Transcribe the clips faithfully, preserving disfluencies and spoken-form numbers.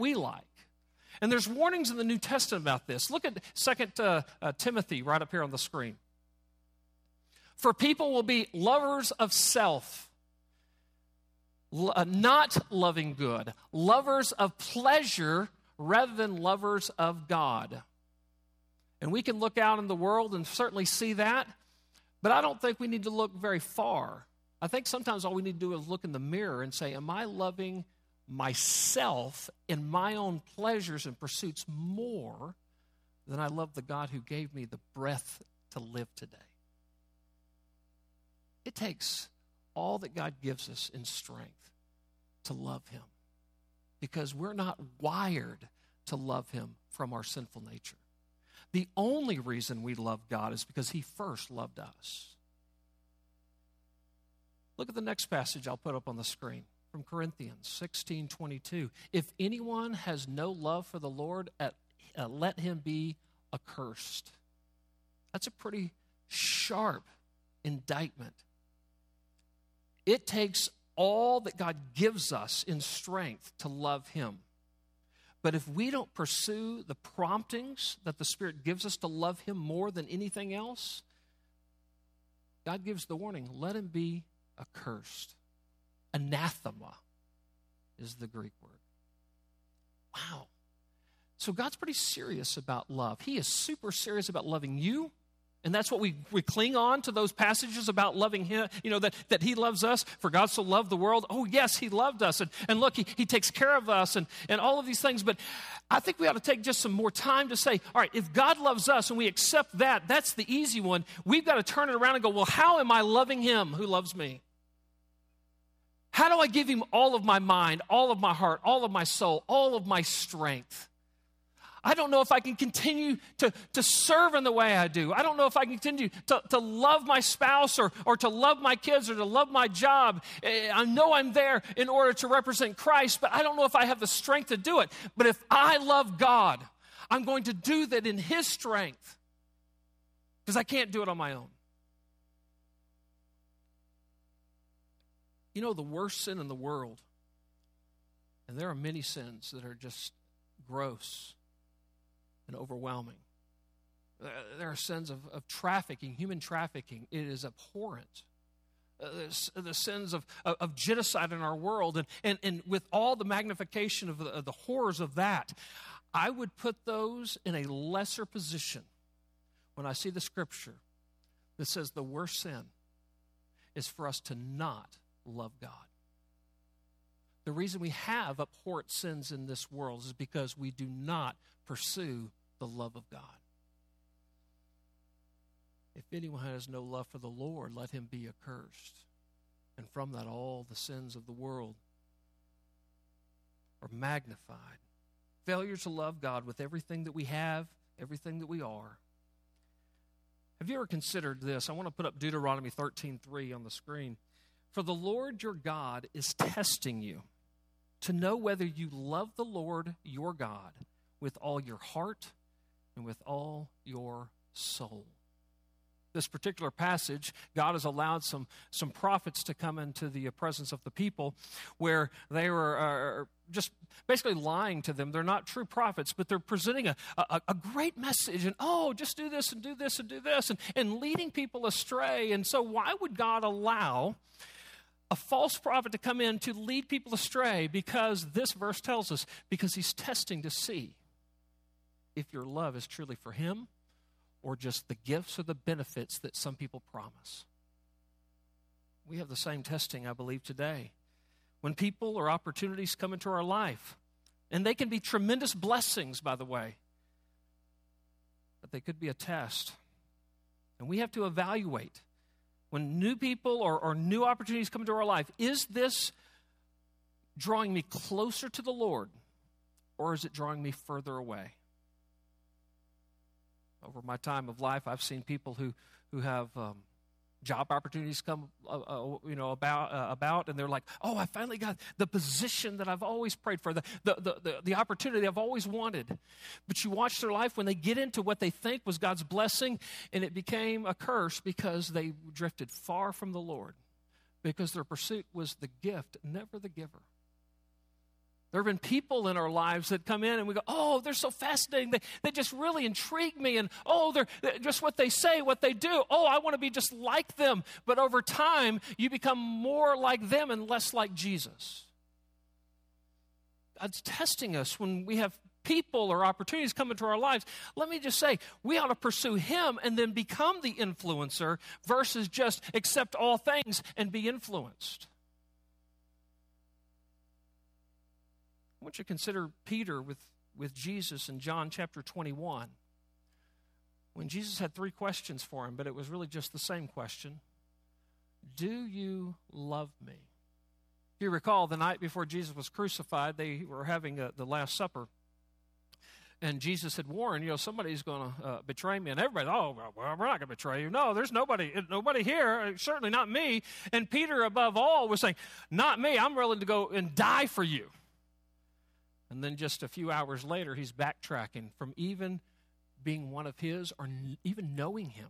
we like. And there's warnings in the New Testament about this. Look at Second uh, uh, Timothy right up here on the screen. For people will be lovers of self, lo- uh, not loving good, lovers of pleasure rather than lovers of God. And we can look out in the world and certainly see that, but I don't think we need to look very far. I think sometimes all we need to do is look in the mirror and say, am I loving myself and my own pleasures and pursuits more than I love the God who gave me the breath to live today? It takes all that God gives us in strength to love him, because we're not wired to love him from our sinful nature. The only reason we love God is because he first loved us. Look at the next passage I'll put up on the screen from Corinthians sixteen twenty-two. If anyone has no love for the Lord, uh, let him be accursed. That's a pretty sharp indictment. It takes all that God gives us in strength to love him. But if we don't pursue the promptings that the Spirit gives us to love him more than anything else, God gives the warning, let him be accursed. Anathema is the Greek word. Wow. So God's pretty serious about love. He is super serious about loving you. And that's what we, we cling on to, those passages about loving him, you know, that, that he loves us. For God so loved the world. Oh, yes, he loved us. And, and look, he, he takes care of us and, and all of these things. But I think we ought to take just some more time to say, all right, if God loves us and we accept that, that's the easy one. We've got to turn it around and go, well, how am I loving him who loves me? How do I give him all of my mind, all of my heart, all of my soul, all of my strength? I don't know if I can continue to, to serve in the way I do. I don't know if I can continue to, to love my spouse or, or to love my kids or to love my job. I know I'm there in order to represent Christ, but I don't know if I have the strength to do it. But if I love God, I'm going to do that in his strength, because I can't do it on my own. You know, the worst sin in the world, and there are many sins that are just gross and overwhelming. There are sins of, of trafficking, human trafficking. It is abhorrent. Uh, the, the sins of, of, of genocide in our world, and, and, and with all the magnification of the, of the horrors of that, I would put those in a lesser position when I see the scripture that says the worst sin is for us to not love God. The reason we have abhorrent sins in this world is because we do not pursue the love of God. If anyone has no love for the Lord, let him be accursed. And from that, all the sins of the world are magnified. Failure to love God with everything that we have, everything that we are. Have you ever considered this? I want to put up Deuteronomy thirteen three on the screen. For the Lord your God is testing you to know whether you love the Lord your God with all your heart and with all your soul. This particular passage, God has allowed some, some prophets to come into the presence of the people where they were uh, just basically lying to them. They're not true prophets, but they're presenting a, a, a great message. And, oh, just do this and do this and do this, and, and leading people astray. And so why would God allow a false prophet to come in to lead people astray? Because this verse tells us, because he's testing to see if your love is truly for him or just the gifts or the benefits that some people promise. We have the same testing, I believe, today. When people or opportunities come into our life, and they can be tremendous blessings, by the way, but they could be a test. And we have to evaluate when new people or, or new opportunities come into our life, is this drawing me closer to the Lord, or is it drawing me further away? Over my time of life, I've seen people who, who have um, job opportunities come uh, uh, you know, about, uh, about, and they're like, oh, I finally got the position that I've always prayed for, the, the, the, the, the opportunity I've always wanted. But you watch their life when they get into what they think was God's blessing, and it became a curse because they drifted far from the Lord, because their pursuit was the gift, never the giver. There have been people in our lives that come in and we go, oh, they're so fascinating. They, they just really intrigue me. And, oh, they're, they're just what they say, what they do. Oh, I want to be just like them. But over time, you become more like them and less like Jesus. God's testing us when we have people or opportunities come into our lives. Let me just say, we ought to pursue Him and then become the influencer versus just accept all things and be influenced. I want you to consider Peter with, with Jesus in John chapter twenty-one. When Jesus had three questions for him, but it was really just the same question. Do you love me? If you recall, the night before Jesus was crucified, they were having a, the Last Supper. And Jesus had warned, you know, somebody's going to uh, betray me. And everybody, oh, well, we're not going to betray you. No, there's nobody, nobody here, certainly not me. And Peter, above all, was saying, not me. I'm willing to go and die for you. And then just a few hours later, he's backtracking from even being one of his or n- even knowing him.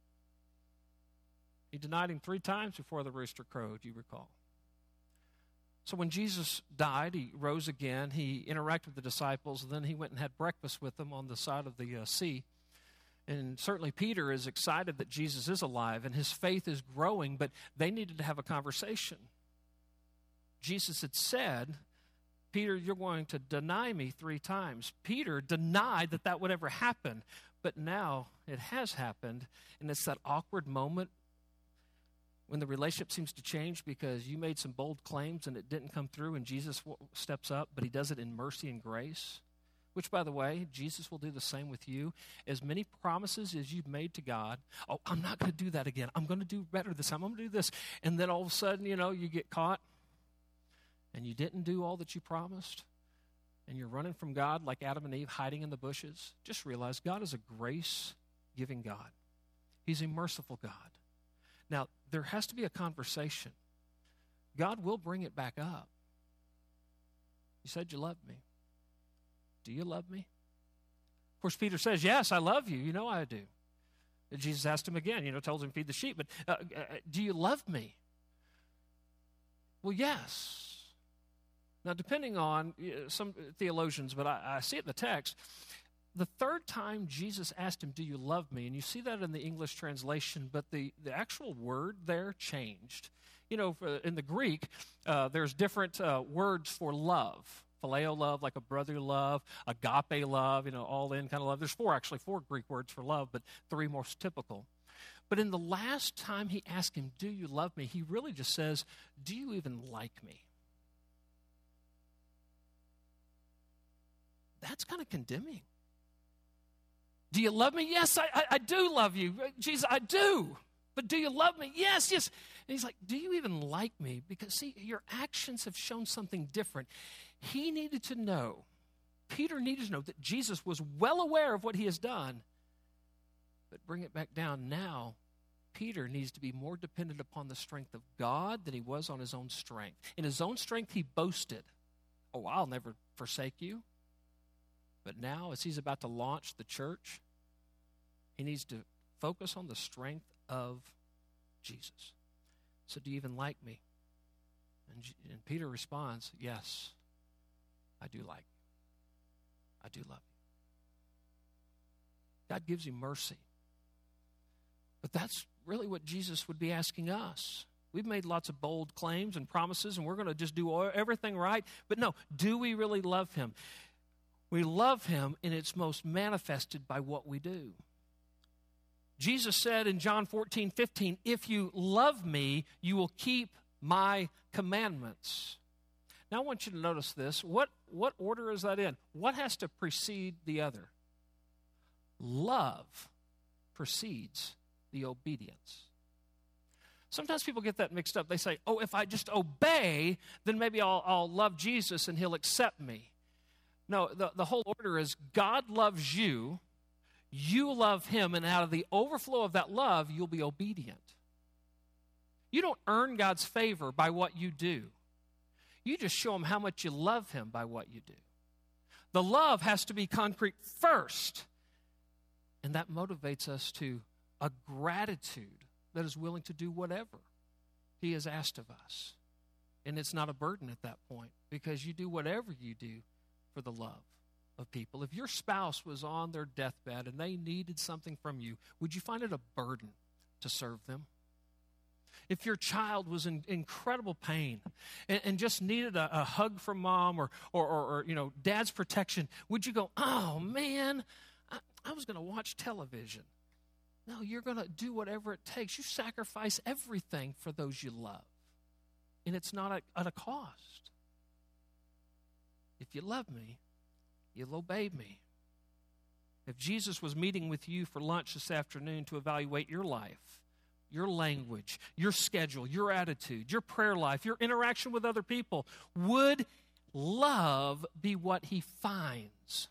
He denied him three times before the rooster crowed, you recall. So when Jesus died, he rose again. He interacted with the disciples, and then he went and had breakfast with them on the side of the uh, sea. And certainly Peter is excited that Jesus is alive, and his faith is growing, but they needed to have a conversation. Jesus had said, Peter, you're going to deny me three times. Peter denied that that would ever happen, but now it has happened, and it's that awkward moment when the relationship seems to change because you made some bold claims and it didn't come through, and Jesus w- steps up, but he does it in mercy and grace, which, by the way, Jesus will do the same with you. As many promises as you've made to God, oh, I'm not going to do that again. I'm going to do better this time. I'm going to do this. And then all of a sudden, you know, you get caught and you didn't do all that you promised, and you're running from God like Adam and Eve hiding in the bushes. Just realize God is a grace-giving God. He's a merciful God. Now, there has to be a conversation. God will bring it back up. You said you loved me. Do you love me? Of course, Peter says, yes, I love you. You know I do. And Jesus asked him again, you know, tells him feed the sheep, but uh, uh, do you love me? Well, yes. Now, depending on uh, some theologians, but I, I see it in the text, the third time Jesus asked him, do you love me? And you see that in the English translation, but the, the actual word there changed. You know, in the Greek, uh, there's different uh, words for love. Phileo love, like a brotherly love, agape love, you know, all in kind of love. There's four, actually, four Greek words for love, but three most typical. But in the last time he asked him, do you love me? He really just says, do you even like me? That's kind of condemning. Do you love me? Yes, I, I, I do love you. Jesus, I do. But do you love me? Yes, yes. And he's like, do you even like me? Because, see, your actions have shown something different. He needed to know, Peter needed to know that Jesus was well aware of what he has done. But bring it back down. Now, Peter needs to be more dependent upon the strength of God than he was on his own strength. In his own strength, he boasted, oh, I'll never forsake you. But now, as he's about to launch the church, he needs to focus on the strength of Jesus. So, do you even like me? And, and Peter responds, yes, I do like you. I do love you. God gives you mercy. But that's really what Jesus would be asking us. We've made lots of bold claims and promises, and we're going to just do everything right. But no, do we really love him? We love him, and it's most manifested by what we do. Jesus said in John fourteen fifteen, if you love me, you will keep my commandments. Now I want you to notice this. What, what order is that in? What has to precede the other? Love precedes the obedience. Sometimes people get that mixed up. They say, oh, if I just obey, then maybe I'll, I'll love Jesus and he'll accept me. No, the, the whole order is God loves you, you love him, and out of the overflow of that love, you'll be obedient. You don't earn God's favor by what you do. You just show him how much you love him by what you do. The love has to be concrete first, and that motivates us to a gratitude that is willing to do whatever he has asked of us. And it's not a burden at that point because you do whatever you do for the love of people. If your spouse was on their deathbed and they needed something from you, would you find it a burden to serve them? If your child was in incredible pain and, and just needed a, a hug from mom or, or, or, or, you know, dad's protection, would you go, oh, man, I, I was going to watch television? No, you're going to do whatever it takes. You sacrifice everything for those you love. And it's not at, at a cost. If you love me, you'll obey me. If Jesus was meeting with you for lunch this afternoon to evaluate your life, your language, your schedule, your attitude, your prayer life, your interaction with other people, would love be what he finds?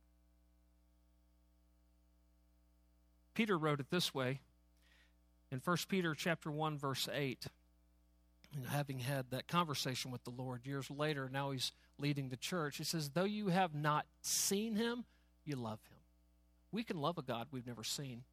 Peter wrote it this way in First Peter chapter one, verse eight. And having had that conversation with the Lord years later, now he's leading the church. He says, though you have not seen him, you love him. We can love a God we've never seen.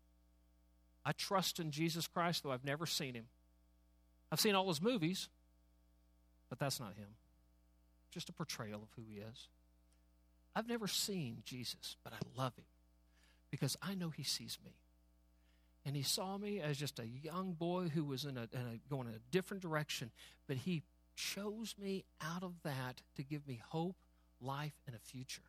I trust in Jesus Christ, though I've never seen him. I've seen all his movies, but that's not him. Just a portrayal of who he is. I've never seen Jesus, but I love him because I know he sees me. And he saw me as just a young boy who was in a, in a, going in a different direction, but he chose me out of that to give me hope, life, and a future.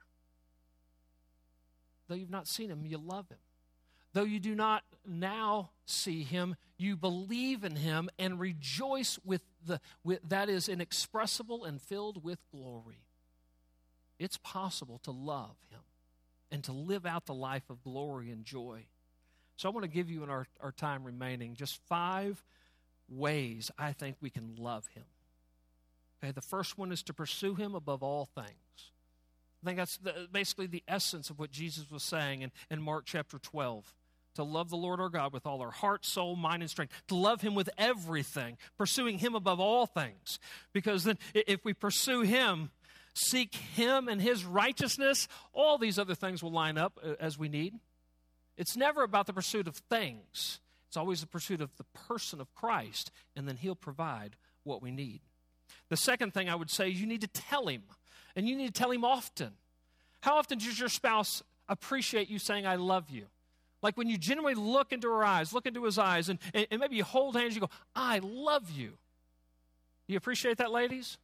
Though you've not seen him, you love him. Though you do not now see him, you believe in him and rejoice with the with, that is inexpressible and filled with glory. It's possible to love him and to live out the life of glory and joy. So I want to give you in our, our time remaining just five ways I think we can love him. Okay, the first one is to pursue him above all things. I think that's the, basically the essence of what Jesus was saying in, in Mark chapter twelve. To love the Lord our God with all our heart, soul, mind, and strength. To love him with everything, pursuing him above all things. Because then if we pursue him, seek him and his righteousness, all these other things will line up as we need. It's never about the pursuit of things. It's always the pursuit of the person of Christ, and then he'll provide what we need. The second thing I would say is you need to tell him, and you need to tell him often. How often does your spouse appreciate you saying, I love you? Like when you genuinely look into her eyes, look into his eyes, and, and, and maybe you hold hands, you go, I love you. Do you appreciate that, ladies?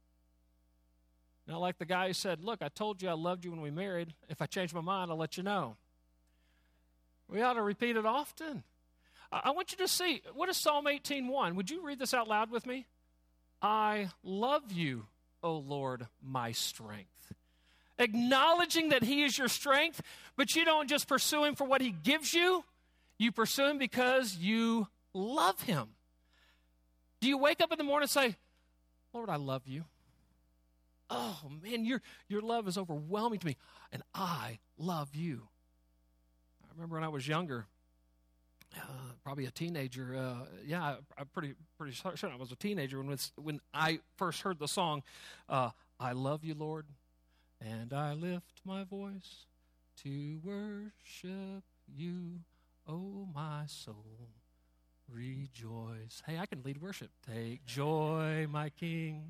Not like the guy who said, look, I told you I loved you when we married. If I change my mind, I'll let you know. We ought to repeat it often. I, I want you to see, what is Psalm eighteen one? Would you read this out loud with me? I love you, O Lord, my strength. Acknowledging that he is your strength, but you don't just pursue him for what he gives you. You pursue him because you love him. Do you wake up in the morning and say, Lord, I love you? Oh, man, your, your love is overwhelming to me, and I love you. I remember when I was younger, uh, probably a teenager. Uh, yeah, I, I'm pretty pretty certain I was a teenager when, when I first heard the song, uh, I love you, Lord. And I lift my voice to worship you, oh my soul, rejoice. Hey, I can lead worship. Take joy, my King,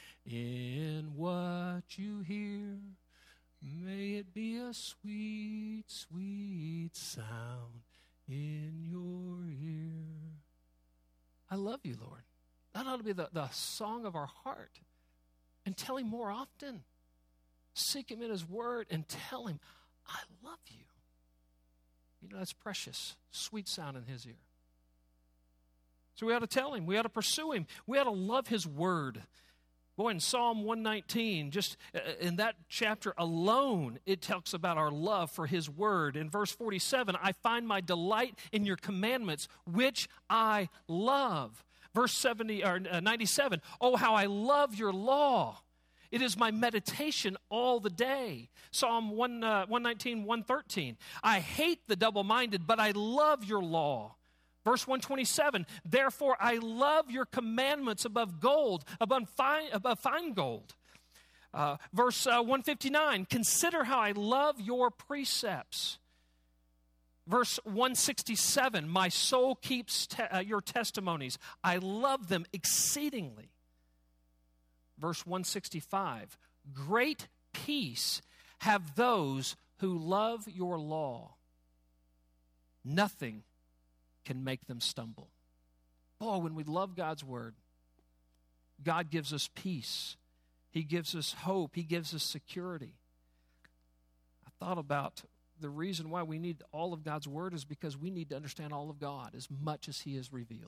in what you hear. May it be a sweet, sweet sound in your ear. I love you, Lord. That ought to be the, the song of our heart. And tell him more often. Seek him in his word and tell him, I love you. You know, that's precious, sweet sound in his ear. So we ought to tell him. We ought to pursue him. We ought to love his word. Boy, in Psalm one nineteen, just in that chapter alone, it talks about our love for his word. In verse forty-seven, I find my delight in your commandments, which I love. Verse seventy or ninety-seven, oh, how I love your law. It is my meditation all the day. Psalm one nineteen, one thirteen. I hate the double-minded, but I love your law. Verse one twenty-seven. Therefore, I love your commandments above gold, above fine, above fine gold. Uh, verse uh, one fifty-nine. Consider how I love your precepts. Verse one sixty-seven. My soul keeps te- uh, your testimonies. I love them exceedingly. verse one sixty-five, great peace have those who love your law. Nothing can make them stumble. Boy, when we love God's word, God gives us peace. He gives us hope. He gives us security. I thought about the reason why we need all of God's word is because we need to understand all of God as much as he is revealed.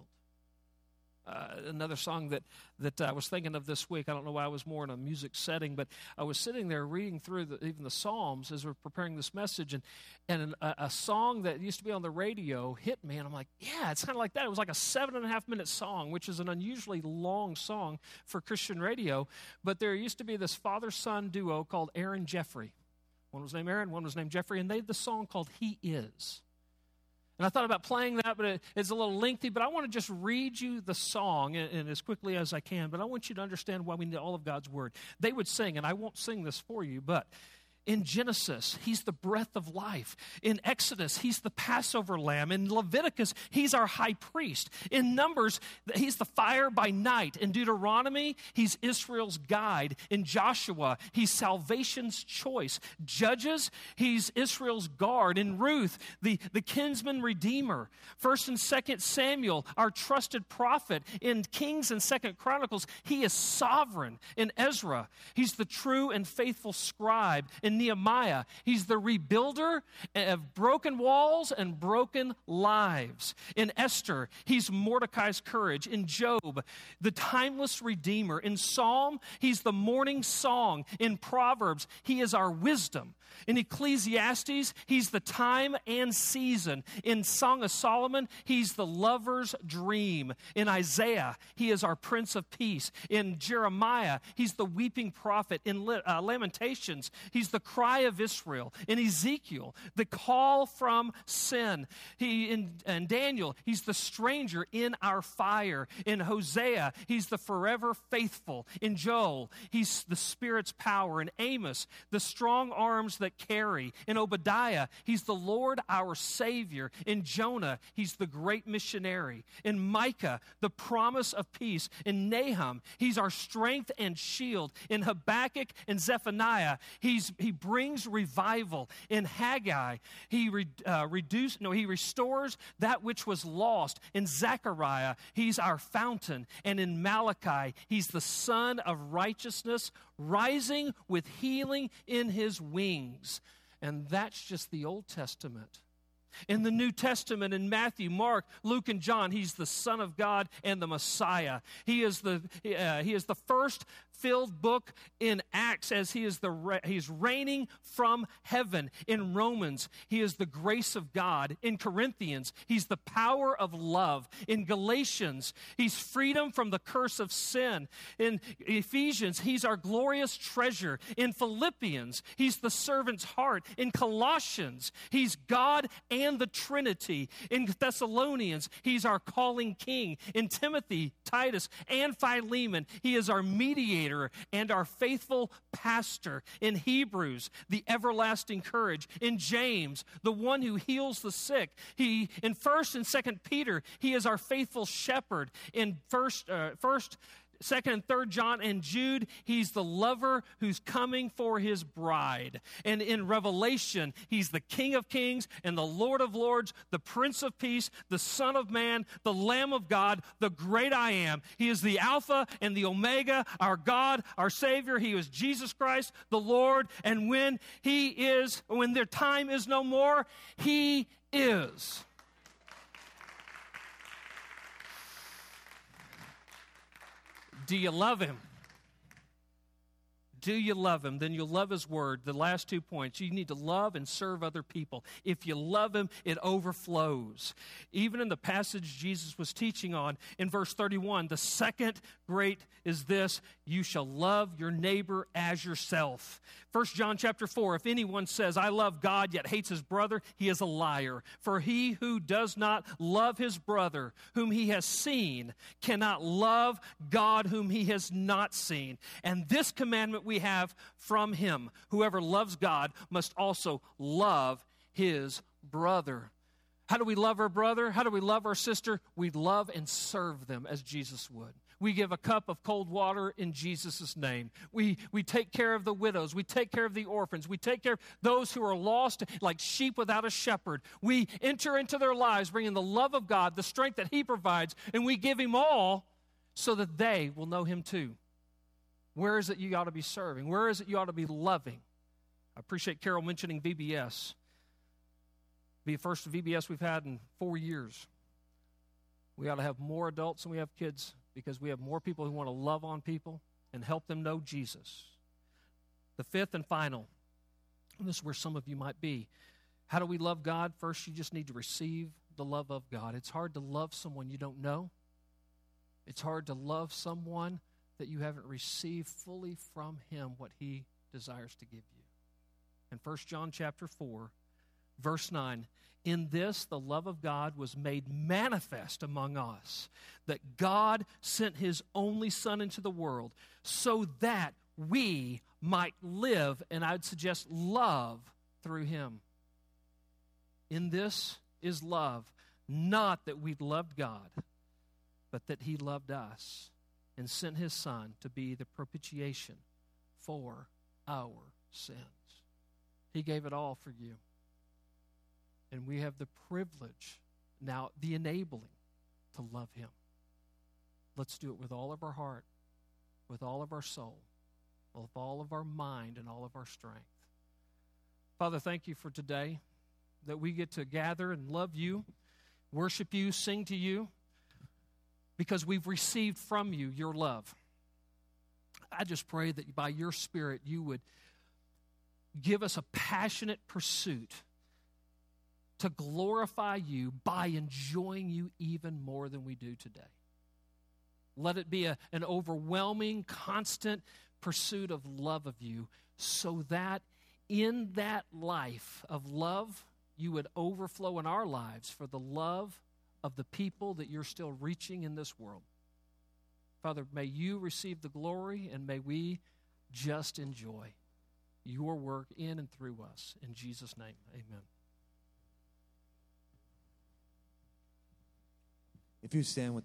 Uh, another song that, that I was thinking of this week, I don't know why I was more in a music setting, but I was sitting there reading through the, even the Psalms as we're preparing this message, and, and a, a song that used to be on the radio hit me, and I'm like, yeah, it's kind of like that. It was like a seven and a half minute song, which is an unusually long song for Christian radio, but there used to be this father-son duo called Aaron Jeffrey. One was named Aaron, one was named Jeffrey, and they had the song called He Is. And I thought about playing that, but it, it's a little lengthy, but I want to just read you the song and, and as quickly as I can, but I want you to understand why we need all of God's word. They would sing, and I won't sing this for you, but in Genesis, he's the breath of life. In Exodus, he's the Passover lamb. In Leviticus, he's our high priest. In Numbers, he's the fire by night. In Deuteronomy, he's Israel's guide. In Joshua, he's salvation's choice. Judges, he's Israel's guard. In Ruth, the, the kinsman redeemer. First and Second Samuel, our trusted prophet. In Kings and Second Chronicles, he is sovereign. In Ezra, he's the true and faithful scribe. In Nehemiah, he's the rebuilder of broken walls and broken lives. In Esther, he's Mordecai's courage. In Job, the timeless redeemer. In Psalm, he's the morning song. In Proverbs, he is our wisdom. In Ecclesiastes, he's the time and season. In Song of Solomon, he's the lover's dream. In Isaiah, he is our Prince of Peace. In Jeremiah, he's the weeping prophet. In uh, Lamentations, he's the cry of Israel. In Ezekiel, the call from sin. He in, in Daniel, he's the stranger in our fire. In Hosea, he's the forever faithful. In Joel, he's the Spirit's power. In Amos, the strong arms that carry. In Obadiah, he's the Lord our Savior. In Jonah, he's the great missionary. In Micah, the promise of peace. In Nahum, he's our strength and shield. In Habakkuk and Zephaniah, he's he brings revival. In Haggai, he re, uh, reduce, no, he restores that which was lost. In Zechariah, he's our fountain. And in Malachi, he's the Son of righteousness, rising with healing in his wings. And that's just the Old Testament. In the New Testament, in Matthew, Mark, Luke, and John, he's the Son of God and the Messiah. He is the uh, he is the first filled book in Acts, as he is the he's reigning from heaven. In Romans, he is the grace of God. In Corinthians, he's the power of love. In Galatians, he's freedom from the curse of sin. In Ephesians, he's our glorious treasure. In Philippians, he's the servant's heart. In Colossians, he's God and the Trinity. In Thessalonians, he's our calling king. In Timothy, Titus, and Philemon, he is our mediator and our faithful pastor. In Hebrews, the everlasting courage. In James, the one who heals the sick. He in First and Second Peter, he is our faithful shepherd. In First, uh, First. Second and Third John and Jude, he's the lover who's coming for his bride. And in Revelation, he's the King of Kings and the Lord of Lords, the Prince of Peace, the Son of Man, the Lamb of God, the great I am. He is the Alpha and the Omega, our God, our Savior. He is Jesus Christ, the Lord. And when he is, when their time is no more, he is. Do you love him? Do you love him? Then you'll love his word. The last two points. You need to love and serve other people. If you love him, it overflows. Even in the passage Jesus was teaching on, in verse thirty-one, the second great is this: you shall love your neighbor as yourself. First John chapter four, if anyone says, I love God, yet hates his brother, he is a liar. For he who does not love his brother, whom he has seen, cannot love God whom he has not seen. And this commandment we have from him: whoever loves God must also love his brother. How do we love our brother? How do we love our sister? We love and serve them as Jesus would. We give a cup of cold water in Jesus' name. We, we take care of the widows. We take care of the orphans. We take care of those who are lost like sheep without a shepherd. We enter into their lives, bringing the love of God, the strength that He provides, and we give Him all so that they will know Him too. Where is it you ought to be serving? Where is it you ought to be loving? I appreciate Carol mentioning V B S. Be the first V B S we've had in four years. We ought to have more adults than we have kids because we have more people who want to love on people and help them know Jesus. The fifth and final, and this is where some of you might be. How do we love God? First, you just need to receive the love of God. It's hard to love someone you don't know. It's hard to love someone that you haven't received fully from Him what He desires to give you. In First John chapter four, verse nine, in this the love of God was made manifest among us, that God sent His only Son into the world so that we might live, and I'd suggest love, through Him. In this is love, not that we loved God, but that He loved us and sent His Son to be the propitiation for our sins. He gave it all for you. And we have the privilege, now the enabling, to love Him. Let's do it with all of our heart, with all of our soul, with all of our mind and all of our strength. Father, thank You for today, that we get to gather and love You, worship You, sing to You, because we've received from You Your love. I just pray that by Your Spirit You would give us a passionate pursuit to glorify You by enjoying You even more than we do today. Let it be a, an overwhelming, constant pursuit of love of You, so that in that life of love, You would overflow in our lives for the love of the people that You're still reaching in this world. Father, may You receive the glory, and may we just enjoy Your work in and through us. In Jesus' name, amen. If you stand with